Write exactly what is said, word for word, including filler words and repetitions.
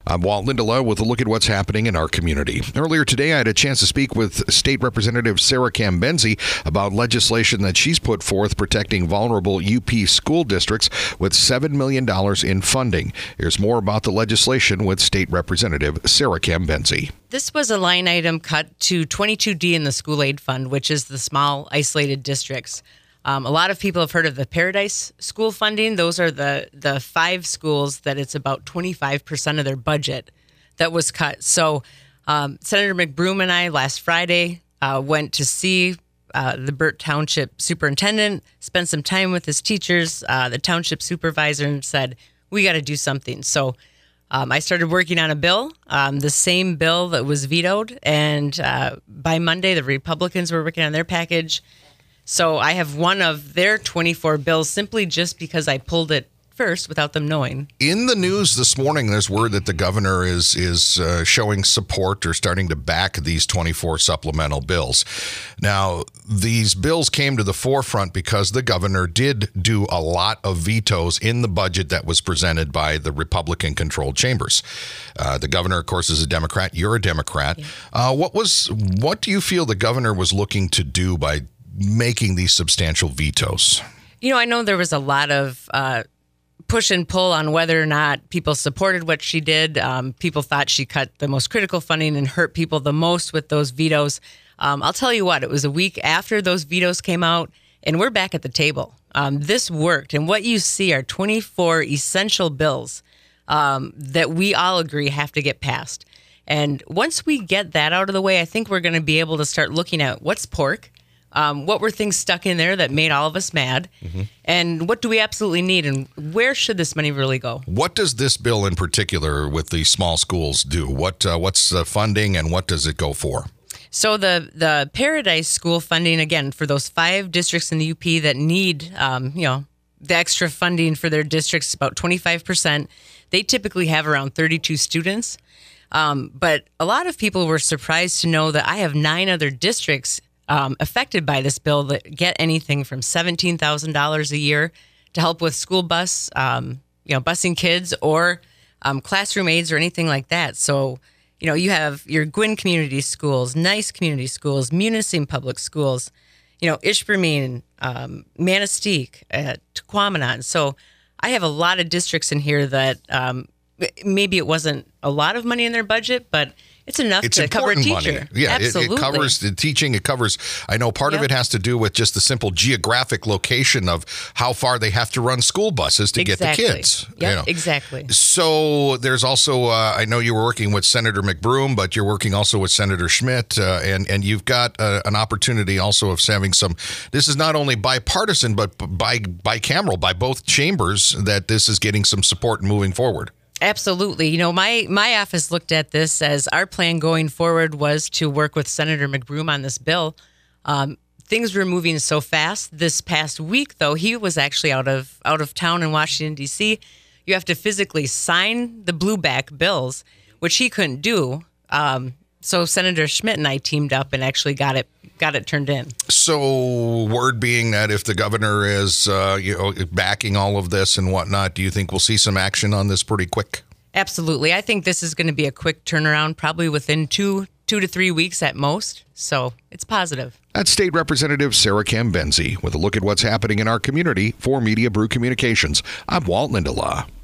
I'm Walt Lindelof with a look at what's happening in our community. Earlier today, I had a chance to speak with State Representative Sarah Cambenzi about legislation that she's put forth protecting vulnerable U P school districts with seven million dollars in funding. Here's more about the legislation with State Representative Sarah Cambenzi. This was a line item cut to twenty-two D in the School Aid Fund, which is the small, isolated districts. Um, a lot of people have heard of the Paradise School funding. Those are the, the five schools that it's about twenty-five percent of their budget that was cut. So um, Senator McBroom and I last Friday uh, went to see uh, the Burt Township superintendent, spent some time with his teachers, uh, the township supervisor, and said, we got to do something. So um, I started working on a bill, um, the same bill that was vetoed. And uh, by Monday, the Republicans were working on their package. So I have one of their twenty-four bills simply just because I pulled it first without them knowing. In the news this morning, there's word that the governor is is uh, showing support or starting to back these twenty-four supplemental bills. Now, these bills came to the forefront because the governor did do a lot of vetoes in the budget that was presented by the Republican-controlled chambers. Uh, the governor, of course, is a Democrat. You're a Democrat. Yeah. Uh, what was what do you feel the governor was looking to do by making these substantial vetoes? You know, I know there was a lot of uh, push and pull on whether or not people supported what she did. Um, people thought she cut the most critical funding and hurt people the most with those vetoes. Um, I'll tell you what, it was a week after those vetoes came out, and we're back at the table. Um, this worked, and what you see are twenty-four essential bills um, that we all agree have to get passed. And once we get that out of the way, I think we're going to be able to start looking at what's pork. Um, what were things stuck in there that made all of us mad? Mm-hmm. And what do we absolutely need? And where should this money really go? What does this bill in particular with the small schools do? What uh, What's the funding and what does it go for? So the, the Paradise School funding, again, for those five districts in the U P that need, um, you know, the extra funding for their districts, about twenty-five percent. They typically have around thirty-two students. Um, but a lot of people were surprised to know that I have nine other districts Um, affected by this bill that get anything from seventeen thousand dollars a year to help with school bus, um, you know, busing kids or um, classroom aids or anything like that. So, you know, you have your Gwinn Community Schools, Nice Community Schools, Munising Public Schools, you know, Ishpeming, um, Manistee, uh, Tequamanon. So I have a lot of districts in here that um, maybe it wasn't a lot of money in their budget, but it's enough it's to cover a teacher. Money. Yeah, absolutely. It, it covers the teaching. It covers, I know part yep. of it has to do with just the simple geographic location of how far they have to run school buses to exactly. get the kids. Yeah, you know. exactly. So there's also, uh, I know you were working with Senator McBroom, but you're working also with Senator Schmidt, uh, and, and you've got uh, an opportunity also of having some, this is not only bipartisan, but bi, bicameral, by both chambers, that this is getting some support moving forward. Absolutely. You know, my, my office looked at this as our plan going forward was to work with Senator McBroom on this bill. Um, things were moving so fast. This past week, though, he was actually out of out of town in Washington, D C. You have to physically sign the blueback bills, which he couldn't do. Um, so Senator Schmidt and I teamed up and actually got it got it turned in. So word being that if the governor is uh, you know, backing all of this and whatnot, do you think we'll see some action on this pretty quick? Absolutely. I think this is going to be a quick turnaround, probably within two two to three weeks at most. So it's positive. That's State Representative Sarah Cambenzi with a look at what's happening in our community for Media Brew Communications. I'm Walt Lindelof.